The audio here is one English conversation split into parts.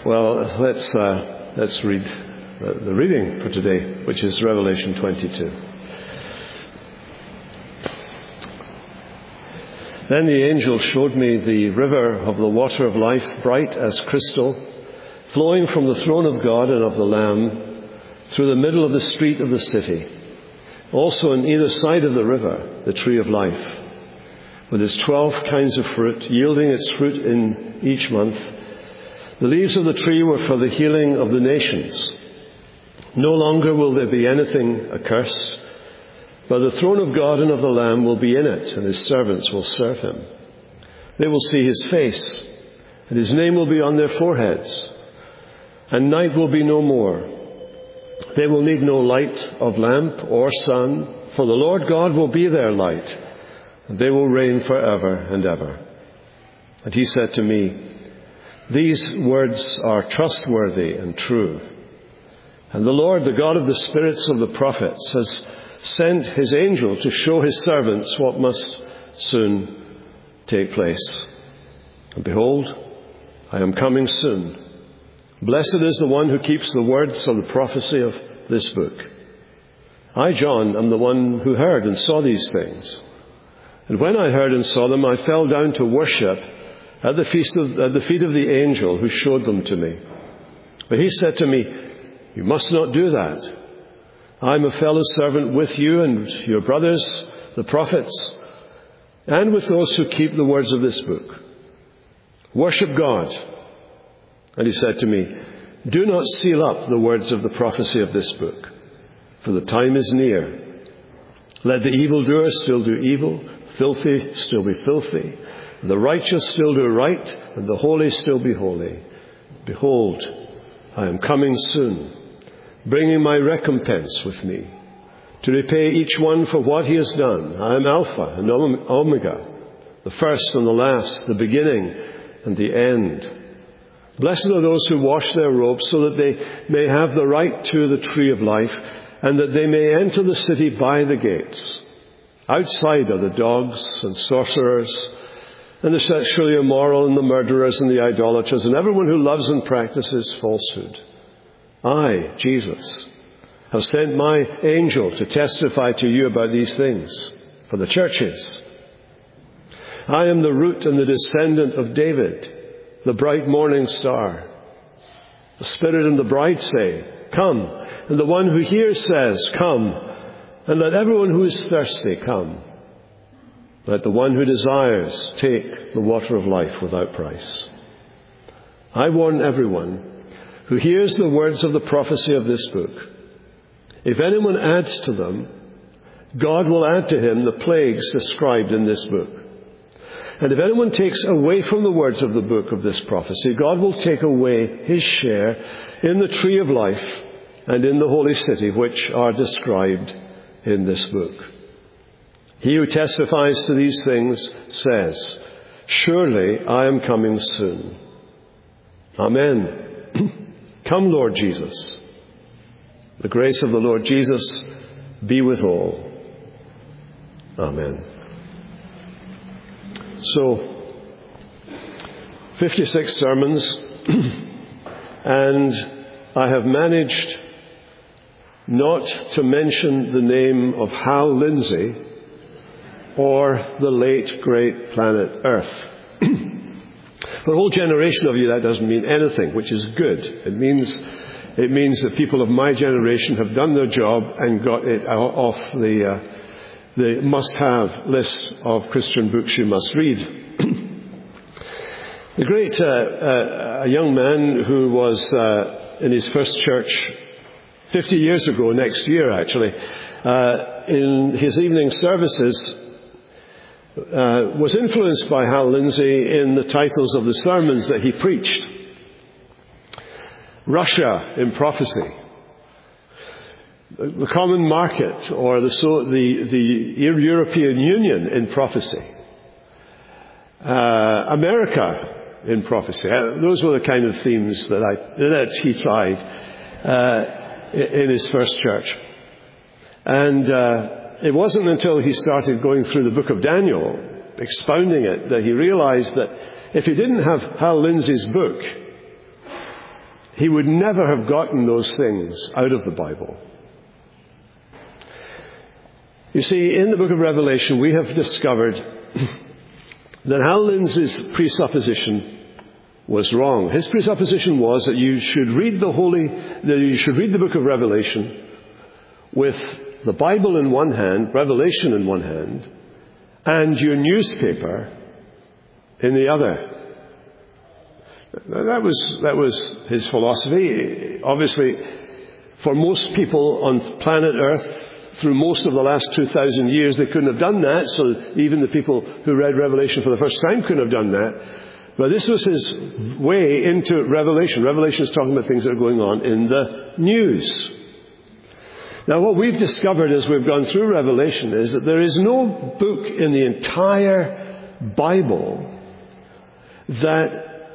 Well, let's read the reading for today, which is Revelation 22. Then the angel showed me the river of the water of life, bright as crystal, flowing from the throne of God and of the Lamb through the middle of the street of the city. Also on either side of the river, the tree of life, with its 12 kinds of fruit, yielding its fruit in each month. The leaves of the tree were for the healing of the nations. No longer will there be anything accursed, but the throne of God and of the Lamb will be in it, and his servants will serve him. They will see his face, and his name will be on their foreheads, and night will be no more. They will need no light of lamp or sun, for the Lord God will be their light, and they will reign forever and ever. And he said to me, "These words are trustworthy and true. And the Lord, the God of the spirits of the prophets, has sent his angel to show his servants what must soon take place. And behold, I am coming soon. Blessed is the one who keeps the words of the prophecy of this book. I, John, am the one who heard and saw these things. And when I heard and saw them, I fell down to worship at the feet of the angel who showed them to me. But he said to me, 'You must not do that. I am a fellow servant with you and your brothers, the prophets, and with those who keep the words of this book. Worship God.' And he said to me, 'Do not seal up the words of the prophecy of this book, for the time is near. Let the evildoer still do evil, filthy still be filthy, the righteous still do right, and the holy still be holy. Behold, I am coming soon, bringing my recompense with me, to repay each one for what he has done. I am Alpha and Omega, the first and the last, the beginning and the end. Blessed are those who wash their robes, so that they may have the right to the tree of life, and that they may enter the city by the gates. Outside are the dogs and sorcerers, and the sexually immoral, and the murderers, and the idolaters, and everyone who loves and practices falsehood. I, Jesus, have sent my angel to testify to you about these things for the churches. I am the root and the descendant of David, the bright morning star. The Spirit and the bride say, 'Come,' and the one who hears says, 'Come,' and let everyone who is thirsty come. Let the one who desires take the water of life without price. I warn everyone who hears the words of the prophecy of this book. If anyone adds to them, God will add to him the plagues described in this book. And if anyone takes away from the words of the book of this prophecy, God will take away his share in the tree of life and in the holy city, which are described in this book. He who testifies to these things says, 'Surely I am coming soon.' Amen. Come, Lord Jesus. The grace of the Lord Jesus be with all. Amen." So, 56 sermons, and I have managed not to mention the name of Hal Lindsey or the late great planet Earth. For a whole generation of you, that doesn't mean anything, which is good. It means that people of my generation have done their job and got it off the must-have list of Christian books you must read. The great a young man who was in his first church 50 years ago, next year actually, in his evening services, was influenced by Hal Lindsey in the titles of the sermons that he preached. Russia in Prophecy, the Common Market, or the European Union in Prophecy, America in Prophecy. Those were the kind of themes that he tried in his first church. And it wasn't until he started going through the book of Daniel, expounding it, that he realized that if he didn't have Hal Lindsey's book, he would never have gotten those things out of the Bible. You see, in the book of Revelation, we have discovered that Hal Lindsey's presupposition was wrong. His presupposition was that you should read the book of Revelation with the Bible in one hand, Revelation in one hand, and your newspaper in the other. That was his philosophy. Obviously, for most people on planet Earth, through most of the last 2,000 years, they couldn't have done that. So even the people who read Revelation for the first time couldn't have done that. But this was his way into Revelation. Revelation is talking about things that are going on in the news. Now, what we've discovered as we've gone through Revelation is that there is no book in the entire Bible that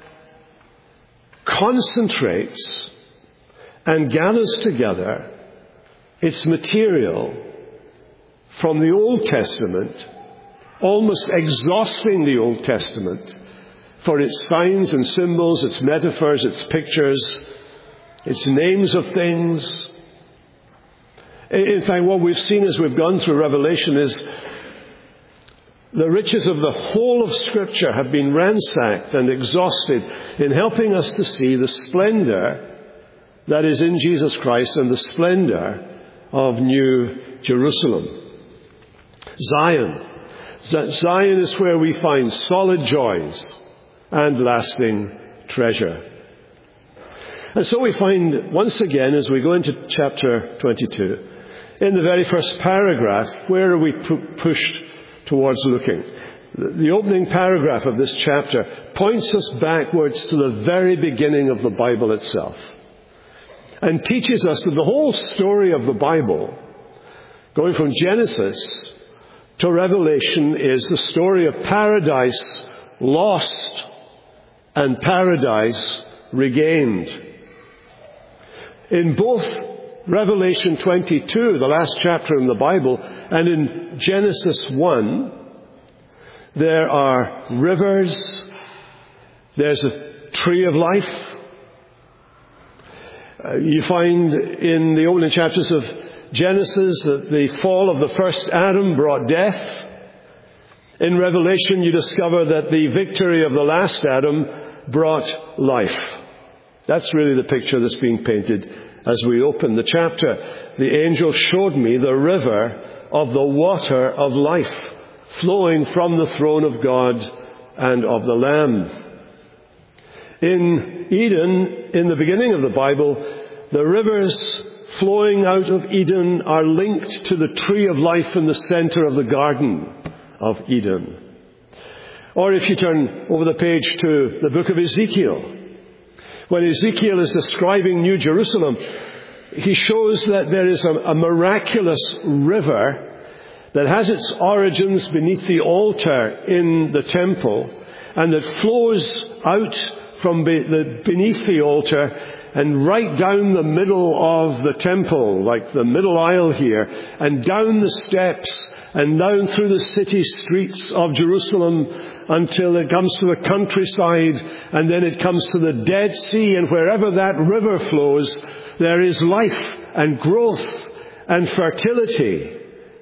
concentrates and gathers together its material from the Old Testament, almost exhausting the Old Testament for its signs and symbols, its metaphors, its pictures, its names of things. In fact, what we've seen as we've gone through Revelation is the riches of the whole of Scripture have been ransacked and exhausted in helping us to see the splendor that is in Jesus Christ and the splendor of New Jerusalem. Zion. Zion is where we find solid joys and lasting treasure. And so we find, once again, as we go into chapter 22, in the very first paragraph, where are we pushed towards looking? The opening paragraph of this chapter points us backwards to the very beginning of the Bible itself, and teaches us that the whole story of the Bible, going from Genesis to Revelation, is the story of paradise lost and paradise regained. In both Revelation 22, the last chapter in the Bible, and in Genesis 1, there are rivers, there's a tree of life. You find in the opening chapters of Genesis that the fall of the first Adam brought death. In Revelation, you discover that the victory of the last Adam brought life. That's really the picture that's being painted as we open the chapter. The angel showed me the river of the water of life, flowing from the throne of God and of the Lamb. In Eden, in the beginning of the Bible, the rivers flowing out of Eden are linked to the tree of life in the center of the Garden of Eden. Or if you turn over the page to the book of Ezekiel, when Ezekiel is describing New Jerusalem, he shows that there is a miraculous river that has its origins beneath the altar in the temple, and that flows out from beneath the altar and right down the middle of the temple, like the middle aisle here, and down the steps and down through the city streets of Jerusalem until it comes to the countryside, and then it comes to the Dead Sea, and wherever that river flows, there is life and growth and fertility.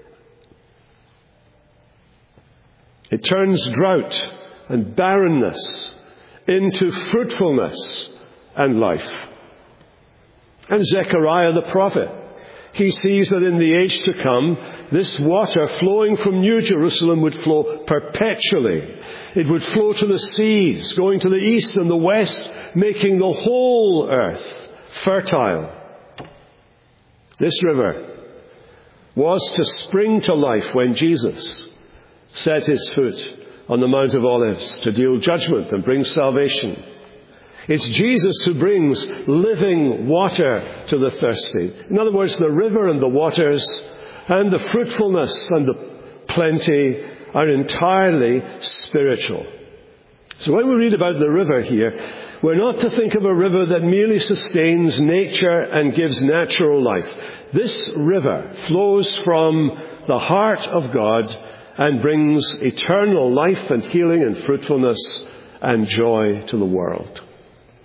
It turns drought and barrenness into fruitfulness and life. And Zechariah the prophet, he sees that in the age to come, this water flowing from New Jerusalem would flow perpetually. It would flow to the seas, going to the east and the west, making the whole earth fertile. This river was to spring to life when Jesus set his foot on the Mount of Olives to deal judgment and bring salvation. It's Jesus who brings living water to the thirsty. In other words, the river and the waters and the fruitfulness and the plenty are entirely spiritual. So when we read about the river here, we're not to think of a river that merely sustains nature and gives natural life. This river flows from the heart of God and brings eternal life and healing and fruitfulness and joy to the world.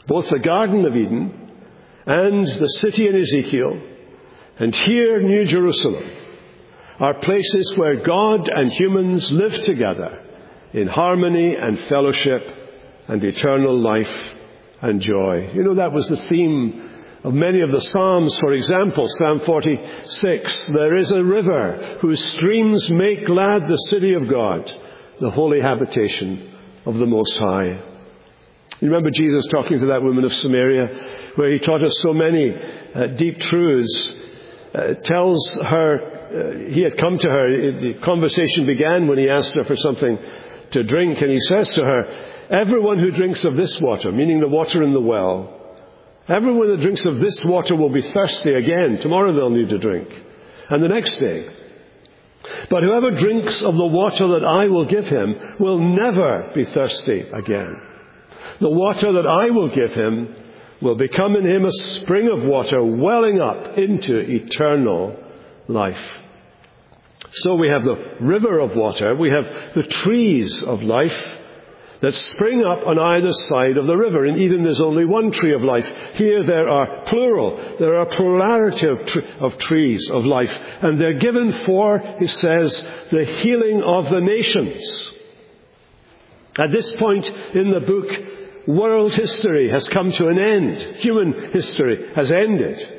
Both the Garden of Eden and the city in Ezekiel, and here New Jerusalem, are places where God and humans live together in harmony and fellowship and eternal life and joy. You know, that was the theme of many of the Psalms. For example, Psalm 46, there is a river whose streams make glad the city of God, the holy habitation of the Most High. You remember Jesus talking to that woman of Samaria, where he taught us so many deep truths, tells her, he had come to her, the conversation began when he asked her for something to drink, and he says to her, everyone who drinks of this water, meaning the water in the well, everyone that drinks of this water will be thirsty again. Tomorrow they'll need to drink. And the next day. But whoever drinks of the water that I will give him will never be thirsty again. The water that I will give him will become in him a spring of water welling up into eternal life. So we have the river of water. We have the trees of life that spring up on either side of the river. In Eden, there's only one tree of life. Here there are plural. There are a plurality of trees of life. And they're given for, he says, the healing of the nations. At this point in the book, world history has come to an end. Human history has ended.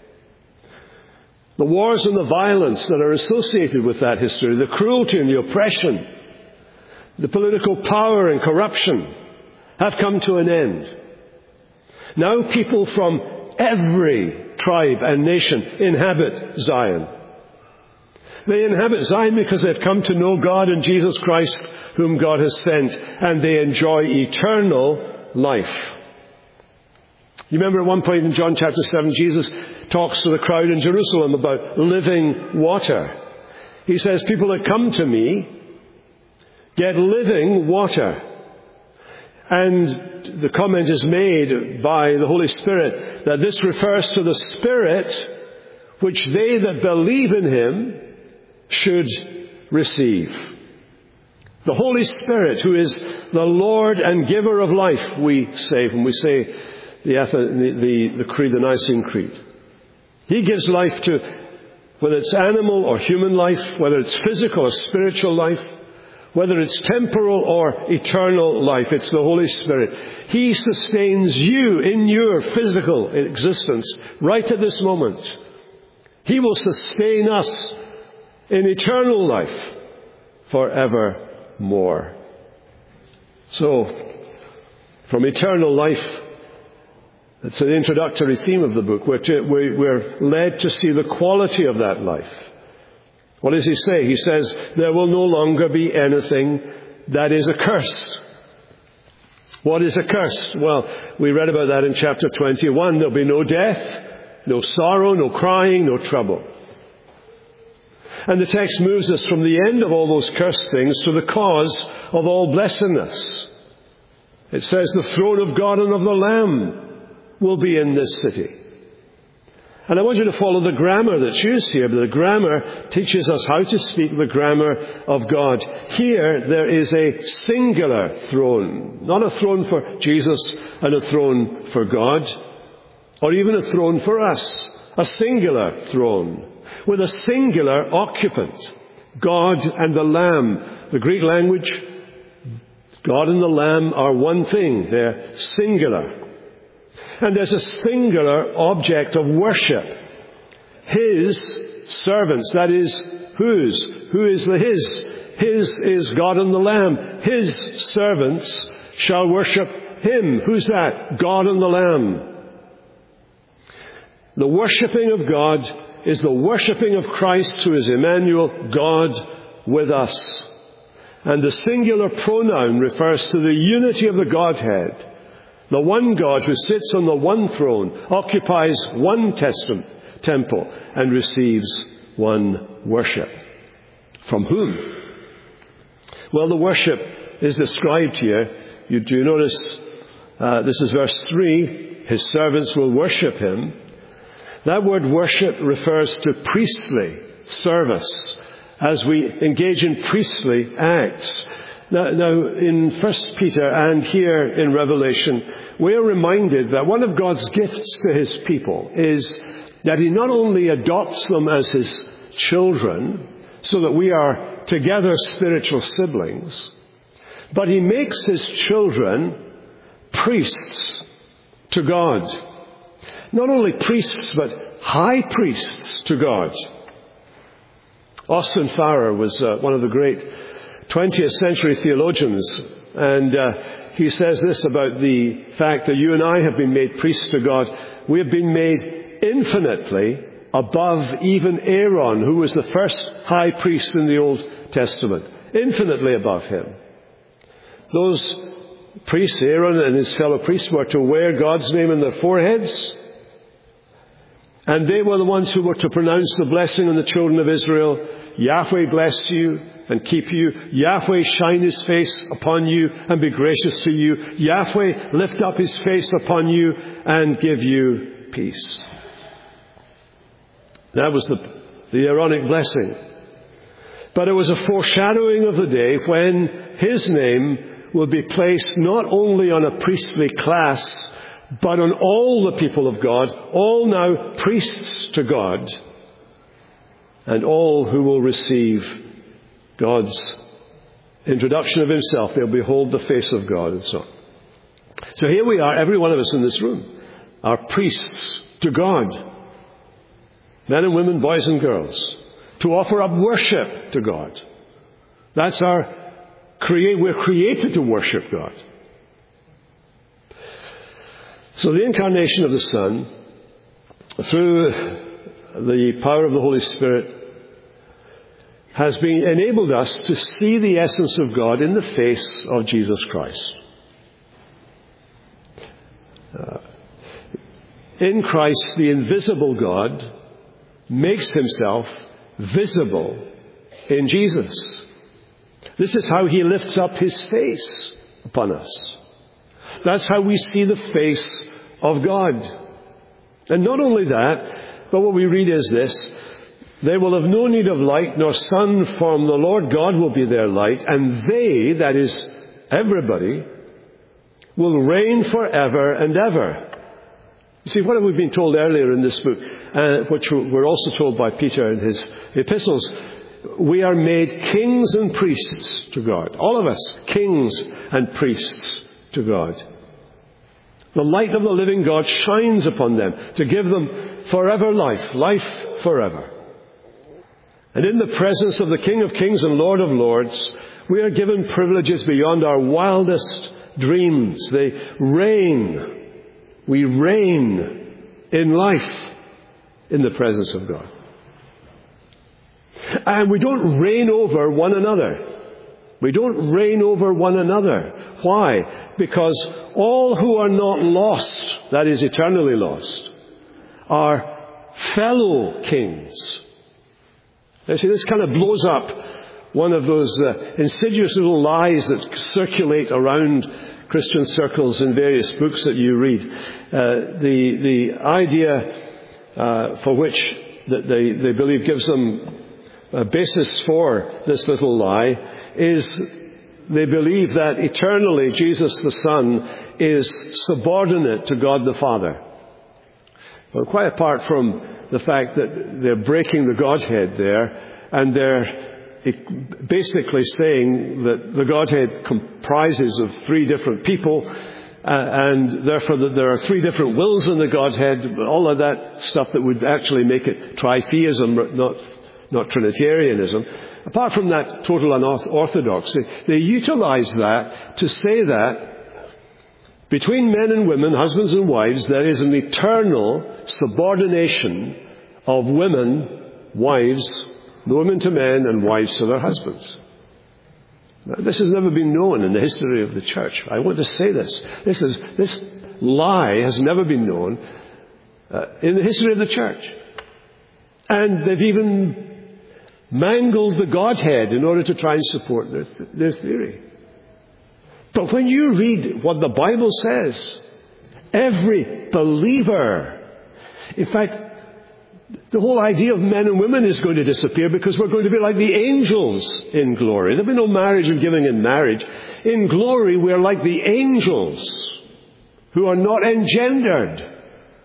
The wars and the violence that are associated with that history, the cruelty and the oppression, the political power and corruption have come to an end. Now people from every tribe and nation inhabit Zion. They inhabit Zion because they've come to know God and Jesus Christ, whom God has sent, and they enjoy eternal life. You remember at one point in John chapter 7, Jesus talks to the crowd in Jerusalem about living water. He says, people that come to me get living water. And the comment is made by the Holy Spirit that this refers to the Spirit which they that believe in him should receive. The Holy Spirit, who is the Lord and giver of life, we say when we say the creed, the Nicene Creed. He gives life to, whether it's animal or human life, whether it's physical or spiritual life, whether it's temporal or eternal life. It's the Holy Spirit. He sustains you in your physical existence right at this moment. He will sustain us in eternal life forevermore. So, from eternal life, it's an introductory theme of the book. We're led to see the quality of that life. What does he say? He says, there will no longer be anything that is accursed. What is accursed? Well, we read about that in chapter 21. There'll be no death, no sorrow, no crying, no trouble. And the text moves us from the end of all those cursed things to the cause of all blessedness. It says the throne of God and of the Lamb will be in this city. And I want you to follow the grammar that's used here. The grammar teaches us how to speak the grammar of God. Here there is a singular throne. Not a throne for Jesus and a throne for God. Or even a throne for us. A singular throne. With a singular occupant. God and the Lamb. The Greek language, God and the Lamb are one thing. They're singular. And there's a singular object of worship. His servants, that is, whose? Who is the his? His is God and the Lamb. His servants shall worship him. Who's that? God and the Lamb. The worshipping of God is the worshipping of Christ, who is Emmanuel, God with us. And the singular pronoun refers to the unity of the Godhead. The one God who sits on the one throne, occupies one temple, and receives one worship. From whom? Well, the worship is described here. You do notice, this is verse 3, his servants will worship him. That word worship refers to priestly service, as we engage in priestly acts. Now, in 1 Peter and here in Revelation, we are reminded that one of God's gifts to his people is that he not only adopts them as his children, so that we are together spiritual siblings, but he makes his children priests to God. Not only priests, but high priests to God. Austin Farrer was one of the great 20th century theologians, and he says this about the fact that you and I have been made priests to God. We have been made infinitely above even Aaron, who was the first high priest in the Old Testament. Infinitely above him. Those priests, Aaron and his fellow priests, were to wear God's name in their foreheads. And they were the ones who were to pronounce the blessing on the children of Israel. Yahweh bless you and keep you. Yahweh shine his face upon you and be gracious to you. Yahweh lift up his face upon you and give you peace. That was the Aaronic blessing. But it was a foreshadowing of the day when his name will be placed not only on a priestly class, but on all the people of God, all now priests to God, and all who will receive God's introduction of himself. They'll behold the face of God and so on. So here we are, every one of us in this room, are priests to God. Men and women, boys and girls, to offer up worship to God. That's we're created to worship God. So the incarnation of the Son, through the power of the Holy Spirit, has enabled us to see the essence of God in the face of Jesus Christ. In Christ, the invisible God makes himself visible in Jesus. This is how he lifts up his face upon us. That's how we see the face of God. And not only that, but what we read is this: they will have no need of light nor sun, from the Lord God will be their light, and they, that is everybody, will reign forever and ever. You see, what have we been told earlier in this book, which we're also told by Peter in his epistles? We are made kings and priests to God. All of us, kings and priests to God. The light of the living God shines upon them to give them forever life forever. And in the presence of the King of Kings and Lord of Lords, we are given privileges beyond our wildest dreams. They reign. We reign in life in the presence of God. And we don't reign over one another. We don't reign over one another. Why? Because all who are not lost, that is eternally lost, are fellow kings. You see, this kind of blows up one of those insidious little lies that circulate around Christian circles in various books that you read. The idea for which that they believe gives them a basis for this little lie is they believe that eternally Jesus the Son is subordinate to God the Father. Well, quite apart from the fact that they're breaking the Godhead there, and they're basically saying that the Godhead comprises of three different people, and therefore that there are three different wills in the Godhead, all of that stuff that would actually make it tritheism, not Trinitarianism. Apart from that total unorthodoxy, they utilize that to say that between men and women, husbands and wives, there is an eternal subordination of women, wives, women to men and wives to their husbands. Now, this has never been known in the history of the church. I want to say this. This lie has never been known in the history of the church. And they've even mangled the Godhead in order to try and support their theory. But when you read what the Bible says, every believer, in fact, The whole idea of men and women is going to disappear because we're going to be like the angels in glory. There'll be no marriage and giving in marriage. In glory, we're like the angels who are not engendered.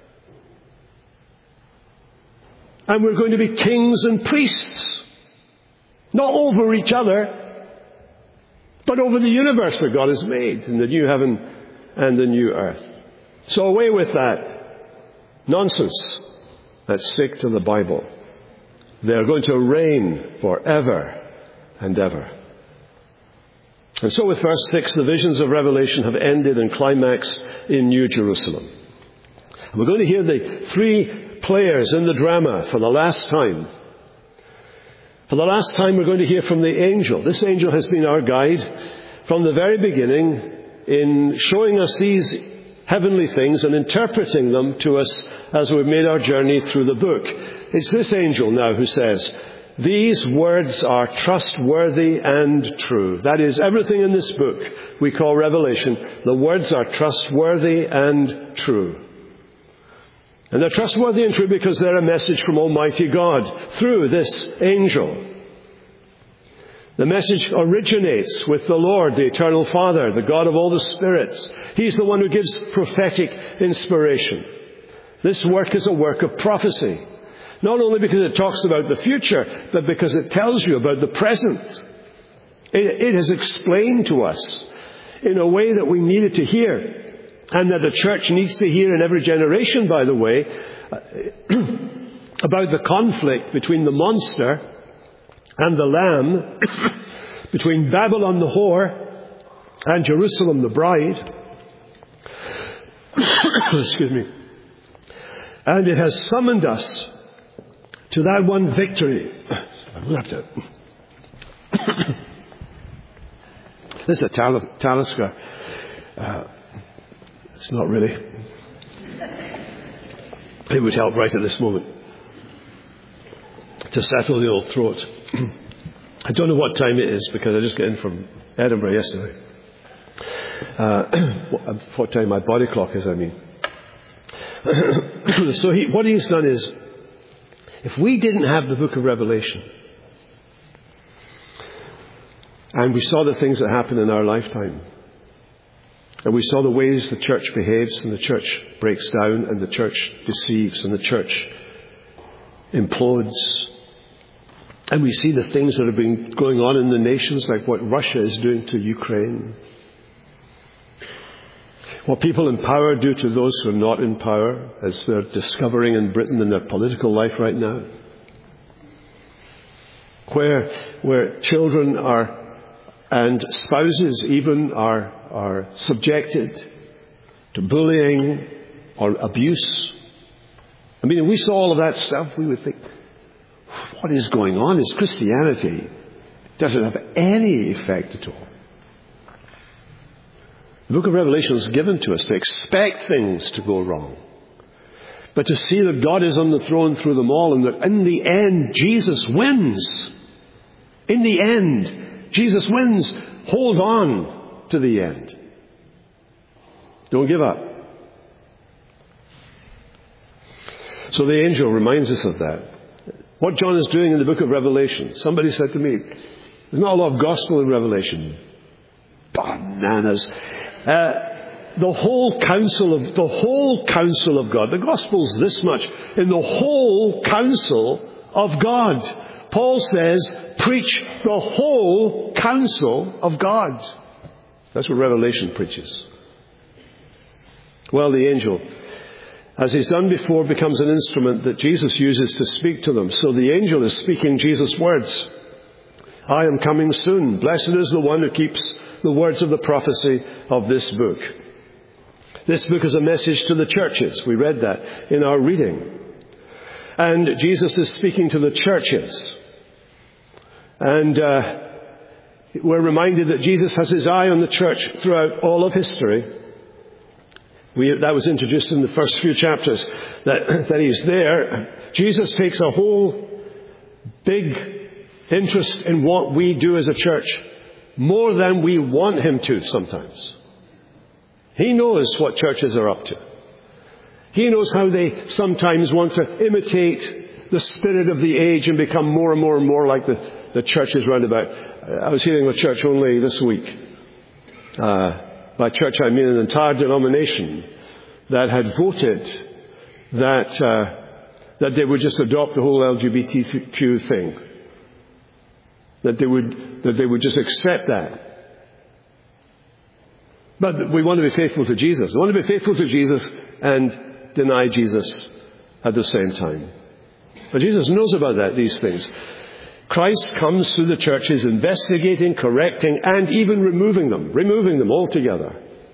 And we're going to be kings and priests. Not over each other, but over the universe that God has made in the new heaven and the new earth. So away with that nonsense. Let's stick to the Bible. They're going to reign forever and ever. And so with verse 6, the visions of Revelation have ended and climaxed in New Jerusalem. And we're going to hear the three players in the drama for the last time. For the last time we're going to hear from the angel. This angel has been our guide from the very beginning in showing us these heavenly things and interpreting them to us as we've made our journey through the book. It's this angel now who says, these words are trustworthy and true. That is, everything in this book we call Revelation, the words are trustworthy and true. And they're trustworthy and true because they're a message from Almighty God through this angel. The message originates with the Lord, the Eternal Father, the God of all the spirits. He's the one who gives prophetic inspiration. This work is a work of prophecy. Not only because it talks about the future, but because it tells you about the present. It has explained to us in a way that we needed to hear, and that the church needs to hear in every generation, by the way, about the conflict between the monster and the Lamb, between Babylon the whore and Jerusalem the bride. Excuse me. And it has summoned us to that one victory. I'm going to have to... This is a Talisker. It's not really. It would help right at this moment to settle the old throat. I don't know what time it is because I just got in from Edinburgh yesterday. What time my body clock is, I mean. So what he's done is, if we didn't have the book of Revelation, and we saw the things that happen in our lifetime, and we saw the ways the church behaves, and the church breaks down, and the church deceives, and the church implodes, and we see the things that have been going on in the nations, like what Russia is doing to Ukraine, what people in power do to those who are not in power, as they're discovering in Britain in their political life right now, where children are, and spouses even, are subjected to bullying or abuse. I mean, if we saw all of that stuff, we would think, what is going on? Is Christianity doesn't have any effect at all. The book of Revelation is given to us to expect things to go wrong, but to see that God is on the throne through them all, and that in the end, Jesus wins. In the end, Jesus wins. Hold on to the end. Don't give up. So the angel reminds us of that. What John is doing in the book of Revelation. Somebody said to me, there's not a lot of gospel in Revelation. Bananas. The whole counsel of God. The gospel's this much. In the whole counsel of God. Paul says, preach the whole counsel of God. That's what Revelation preaches. Well, the angel, as he's done before, becomes an instrument that Jesus uses to speak to them. So the angel is speaking Jesus' words. I am coming soon. Blessed is the one who keeps the words of the prophecy of this book. This book is a message to the churches. We read that in our reading. And Jesus is speaking to the churches. And we're reminded that Jesus has his eye on the church throughout all of history. That was introduced in the first few chapters, that he's there. Jesus takes a whole big interest in what we do as a church, more than we want him to sometimes. He knows what churches are up to. He knows how they sometimes want to imitate the spirit of the age and become more and more and more like the churches round about. I was hearing of a church only this week. By church I mean an entire denomination that had voted that they would just adopt the whole LGBTQ thing. That they would just accept that. But we want to be faithful to Jesus. We want to be faithful to Jesus and deny Jesus at the same time. But Jesus knows about these things. Christ comes through the churches investigating, correcting, and even removing them altogether.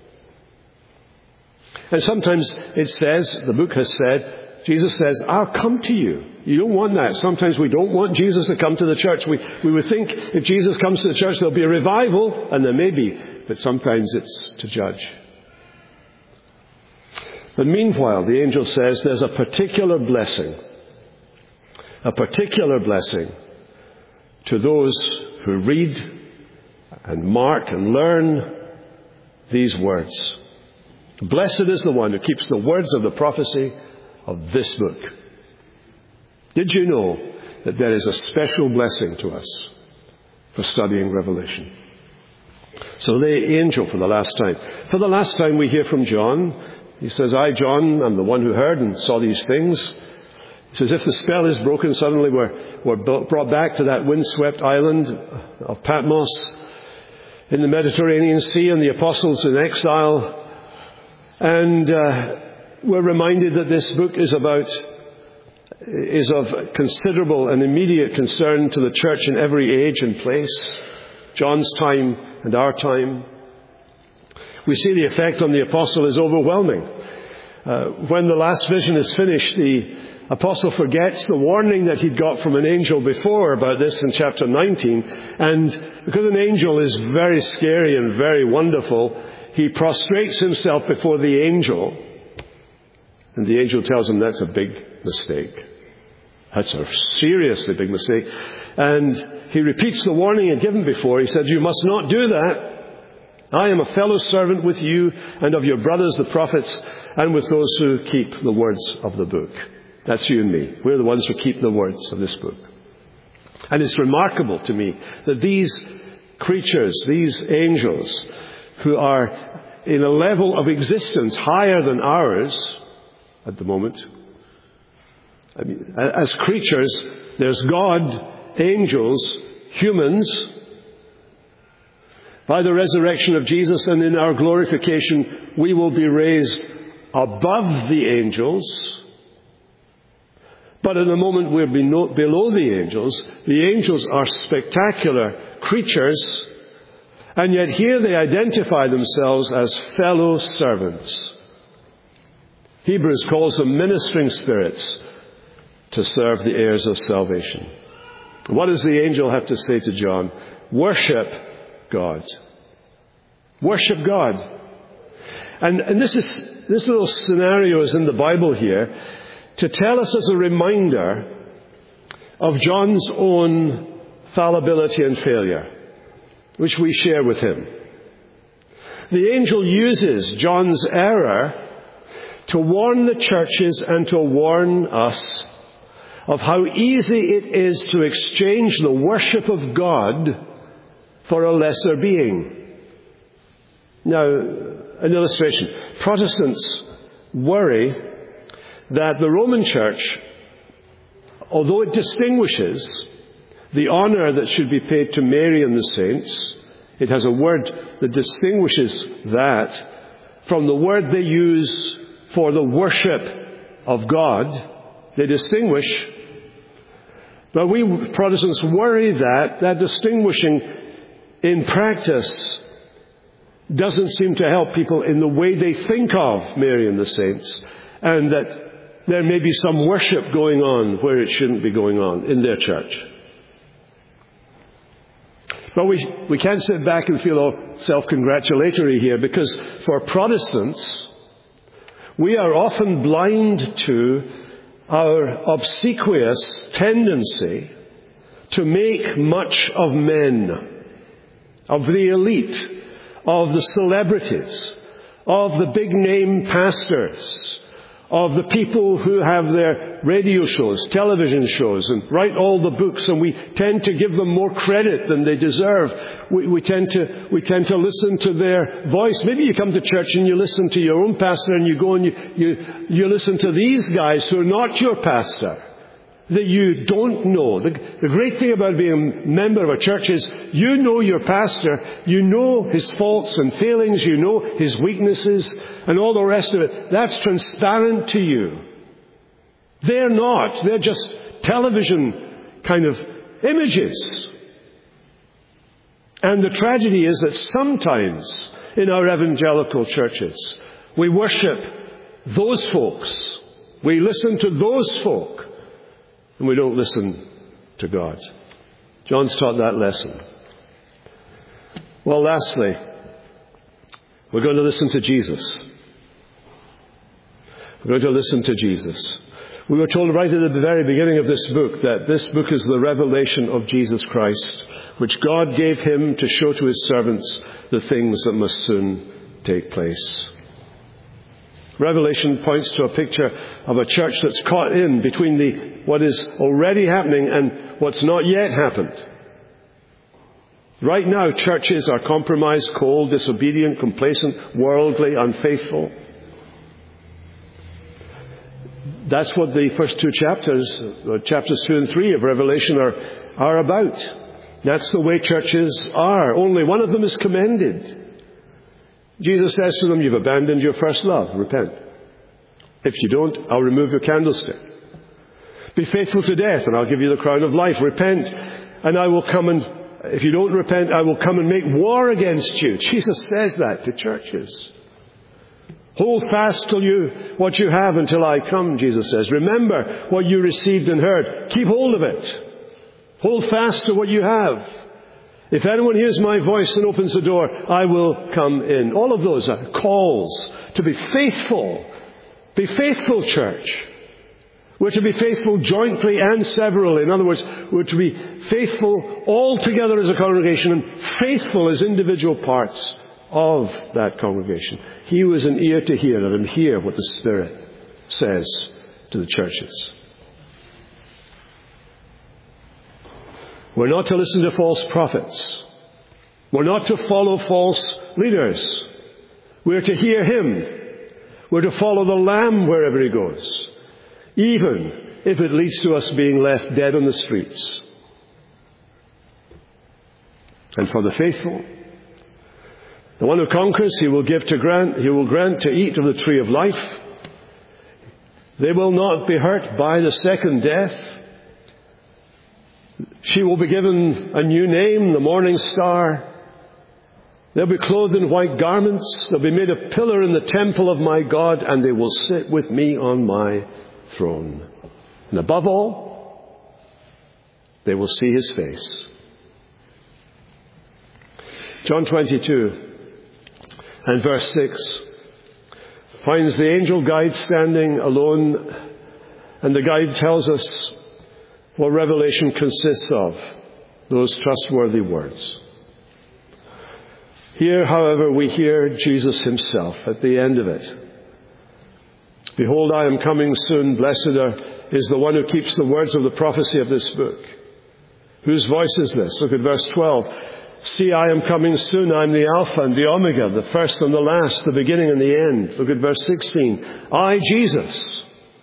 And sometimes it says, the book has said, Jesus says, I'll come to you. You don't want that. Sometimes we don't want Jesus to come to the church. We would think if Jesus comes to the church, there'll be a revival, and there may be, but sometimes it's to judge. But meanwhile, the angel says there's a particular blessing to those who read and mark and learn these words. Blessed is the one who keeps the words of the prophecy of this book. Did you know that there is a special blessing to us for studying Revelation? So the angel for the last time. For the last time we hear from John. He says, I, John, am the one who heard and saw these things. He says, if the spell is broken, suddenly we're brought back to that windswept island of Patmos in the Mediterranean Sea, and the apostles in exile. And we're reminded that this book is of considerable and immediate concern to the church in every age and place, John's time and our time. We see the effect on the apostle is overwhelming. When the last vision is finished, the apostle forgets the warning that he'd got from an angel before about this in chapter 19. And because an angel is very scary and very wonderful, he prostrates himself before the angel. And the angel tells him that's a big mistake. That's a seriously big mistake. And he repeats the warning he'd given before. He said, you must not do that. I am a fellow servant with you and of your brothers, the prophets, and with those who keep the words of the book. That's you and me. We're the ones who keep the words of this book. And it's remarkable to me that these creatures, these angels, who are in a level of existence higher than ours at the moment. I mean, as creatures, there's God, angels, humans. By the resurrection of Jesus and in our glorification, we will be raised above the angels. But in the moment we're below the angels. The angels are spectacular creatures. And yet here they identify themselves as fellow servants. Hebrews calls them ministering spirits to serve the heirs of salvation. What does the angel have to say to John? Worship God. Worship God. And this little scenario is in the Bible here to tell us as a reminder of John's own fallibility and failure, which we share with him. The angel uses John's error to warn the churches and to warn us of how easy it is to exchange the worship of God for a lesser being. Now, an illustration. Protestants worry that the Roman Church, although it distinguishes the honor that should be paid to Mary and the saints, it has a word that distinguishes that from the word they use for the worship of God. They distinguish. But we Protestants worry that distinguishing in practice doesn't seem to help people in the way they think of Mary and the saints, and that there may be some worship going on where it shouldn't be going on in their church. But we can't sit back and feel all self-congratulatory here, because for Protestants, we are often blind to our obsequious tendency to make much of men, of the elite, of the celebrities, of the big-name pastors, of the people who have their radio shows, television shows, and write all the books, and we tend to give them more credit than they deserve. We tend to listen to their voice. Maybe you come to church and you listen to your own pastor, and you go and you listen to these guys who are not your pastor, that you don't know. The great thing about being a member of a church is you know your pastor, you know his faults and failings, you know his weaknesses and all the rest of it. That's transparent to you. They're not. They're just television kind of images. And the tragedy is that sometimes in our evangelical churches, we worship those folks. We listen to those folk. And we don't listen to God. John's taught that lesson. Well, lastly, we're going to listen to Jesus. We're going to listen to Jesus. We were told right at the very beginning of this book that this book is the revelation of Jesus Christ, which God gave him to show to his servants the things that must soon take place. Revelation points to a picture of a church that's caught in between what is already happening and what's not yet happened. Right now, churches are compromised, cold, disobedient, complacent, worldly, unfaithful. That's what the first two chapters 2 and 3 of Revelation are about. That's the way churches are. Only one of them is commended. Jesus says to them, you've abandoned your first love. Repent. If you don't, I'll remove your candlestick. Be faithful to death, and I'll give you the crown of life. Repent, and I will come and, if you don't repent, I will come and make war against you. Jesus says that to churches. Hold fast till what you have until I come, Jesus says. Remember what you received and heard. Keep hold of it. Hold fast to what you have. If anyone hears my voice and opens the door, I will come in. All of those are calls to be faithful. Be faithful, church. We're to be faithful jointly and severally. In other words, we're to be faithful all together as a congregation and faithful as individual parts of that congregation. He who has an ear to hear, let him hear what the Spirit says to the churches. We're not to listen to false prophets. We're not to follow false leaders. We're to hear him. We're to follow the Lamb wherever he goes, even if it leads to us being left dead on the streets. And for the faithful, the one who conquers, he will grant to eat of the tree of life. They will not be hurt by the second death. She will be given a new name, the Morning Star. They'll be clothed in white garments. They'll be made a pillar in the temple of my God, and they will sit with me on my throne. And above all, they will see his face. John 22 and verse 6 finds the angel guide standing alone, and the guide tells us what Revelation consists of, those trustworthy words. Here, however, we hear Jesus himself at the end of it. Behold, I am coming soon. Blessed is the one who keeps the words of the prophecy of this book. Whose voice is this? Look at verse 12. See, I am coming soon. I am the Alpha and the Omega, the first and the last, the beginning and the end. Look at verse 16. I, Jesus.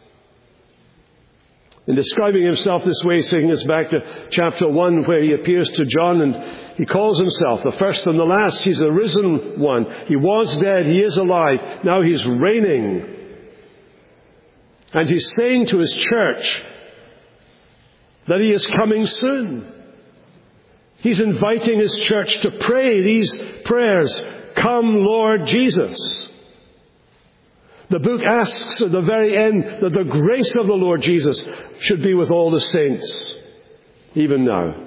In describing himself this way, taking us back to chapter 1 where he appears to John and he calls himself the first and the last. He's the risen one. He was dead. He is alive. Now he's reigning. And he's saying to his church that he is coming soon. He's inviting his church to pray these prayers. Come, Lord Jesus. The book asks at the very end that the grace of the Lord Jesus should be with all the saints, even now.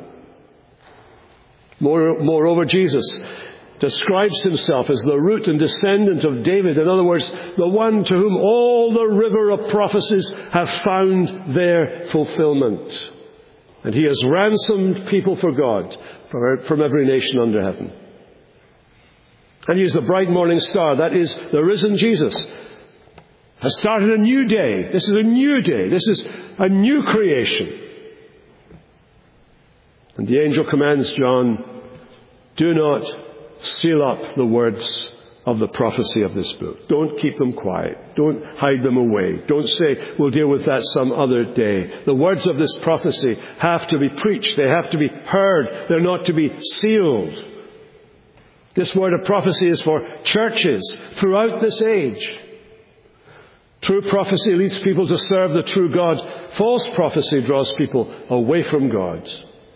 Moreover, Jesus describes himself as the root and descendant of David. In other words, the one to whom all the river of prophecies have found their fulfillment. And he has ransomed people for God from every nation under heaven. And he is the bright morning star. That is the risen Jesus, has started a new day. This is a new day. This is a new creation. And the angel commands John, do not seal up the words of the prophecy of this book. Don't keep them quiet. Don't hide them away. Don't say, we'll deal with that some other day. The words of this prophecy have to be preached. They have to be heard. They're not to be sealed. This word of prophecy is for churches throughout this age. True prophecy leads people to serve the true God. False prophecy draws people away from God.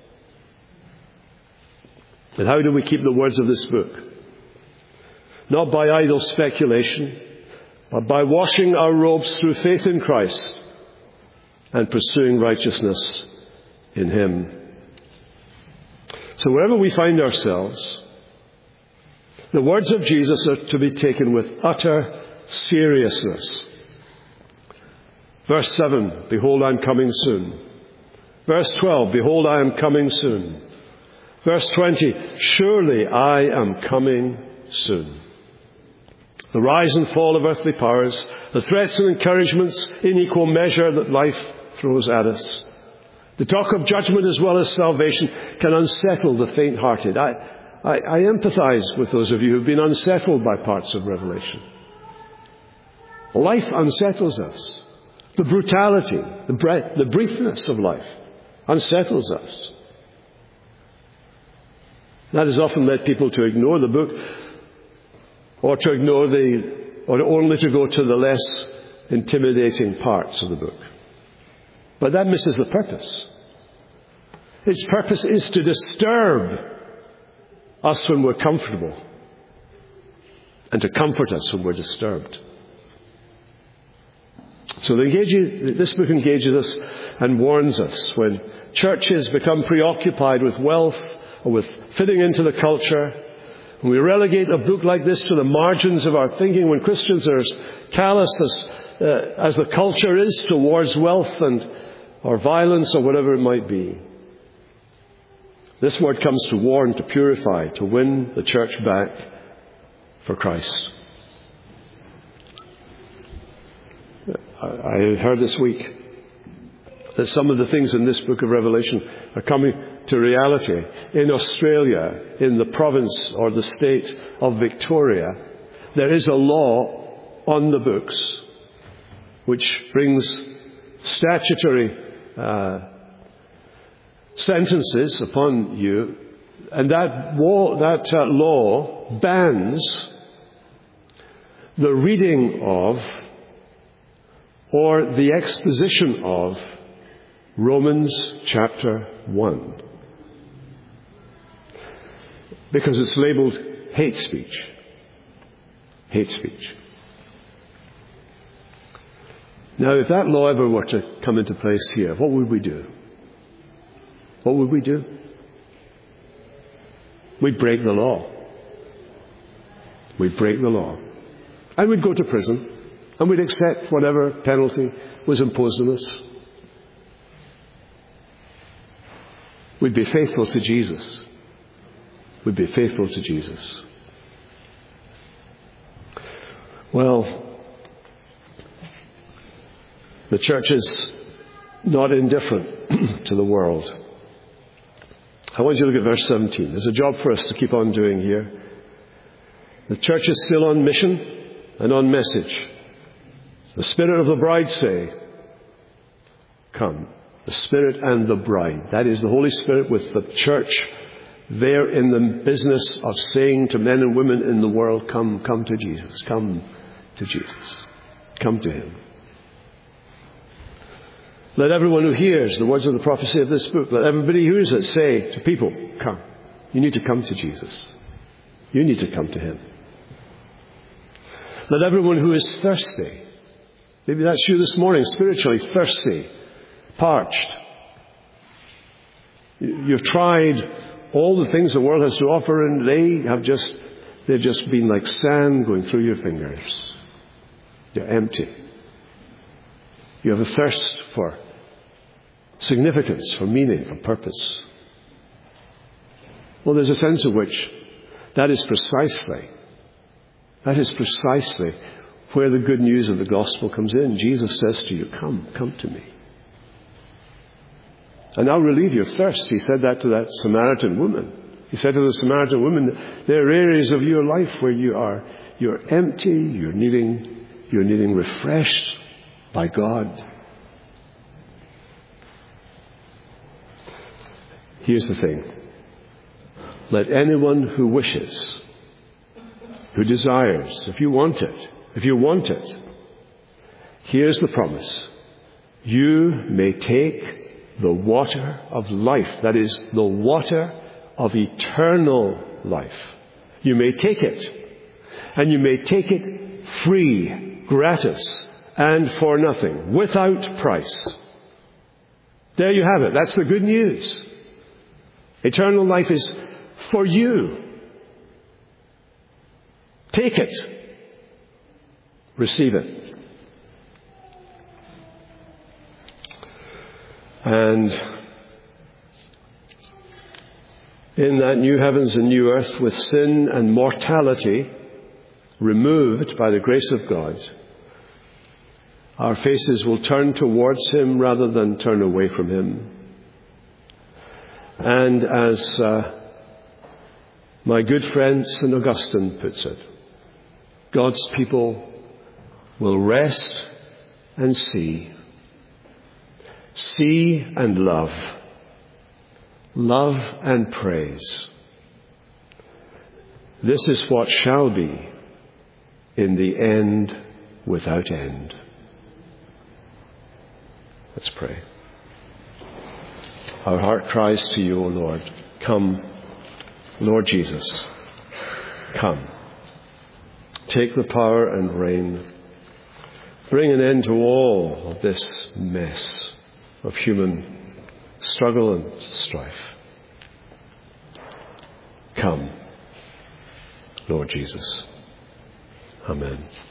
And how do we keep the words of this book? Not by idle speculation, but by washing our robes through faith in Christ and pursuing righteousness in Him. So wherever we find ourselves, the words of Jesus are to be taken with utter seriousness. Verse 7, behold, I am coming soon. Verse 12, behold, I am coming soon. Verse 20, surely I am coming soon. The rise and fall of earthly powers, the threats and encouragements in equal measure that life throws at us, the talk of judgment as well as salvation can unsettle the faint-hearted. I empathize with those of you who've been unsettled by parts of Revelation. Life unsettles us. The brutality, the briefness of life unsettles us. That has often led people to ignore the book, or to ignore or only to go to the less intimidating parts of the book. But that misses the purpose. Its purpose is to disturb us when we're comfortable, and to comfort us when we're disturbed. So this book engages us and warns us when churches become preoccupied with wealth or with fitting into the culture. When we relegate a book like this to the margins of our thinking, when Christians are as callous as the culture is towards wealth or violence or whatever it might be. This word comes to warn, to purify, to win the church back for Christ. I heard this week that some of the things in this book of Revelation are coming to reality. In Australia, in the province or the state of Victoria, there is a law on the books which brings statutory sentences upon you, and that law bans the reading of or the exposition of Romans chapter 1. Because it's labeled hate speech. Hate speech. Now, if that law ever were to come into place here, what would we do? What would we do? We'd break the law. We'd break the law. And we'd go to prison. And we'd accept whatever penalty was imposed on us. We'd be faithful to Jesus. We'd be faithful to Jesus. Well, the church is not indifferent to the world. I want you to look at verse 17. There's a job for us to keep on doing here. The church is still on mission and on message. The Spirit of the bride say, come. The Spirit and the bride. That is the Holy Spirit with the church there in the business of saying to men and women in the world, come to Jesus. Come to Jesus. Come to Him. Let everyone who hears the words of the prophecy of this book, let everybody who hears it say to people, come. You need to come to Jesus. You need to come to Him. Let everyone who is thirsty, maybe that's you this morning, spiritually thirsty, parched. You've tried all the things the world has to offer, and they've just been like sand going through your fingers. You're empty. You have a thirst for significance, for meaning, for purpose. Well, there's a sense in which that is precisely where the good news of the gospel comes in. Jesus says to you, come to me. And I'll relieve your thirst. He said that to that Samaritan woman. He said to the Samaritan woman, there are areas of your life where you're empty, you're needing refreshed by God. Here's the thing. Let anyone who wishes, who desires, if you want it, here's the promise. You may take the water of life, that is, the water of eternal life. You may take it, and you may take it free, gratis, and for nothing, without price. There you have it. That's the good news. Eternal life is for you. Take it. Receive it. And in that new heavens and new earth, with sin and mortality removed by the grace of God, our faces will turn towards Him rather than turn away from Him. And as my good friend St. Augustine puts it, God's people will rest and see and love and praise. This is what shall be in the end without end. Let's pray. Our heart cries to you, O Lord. Come, Lord Jesus. Come. Take the power and reign. Bring an end to all of this mess of human struggle and strife. Come, Lord Jesus. Amen.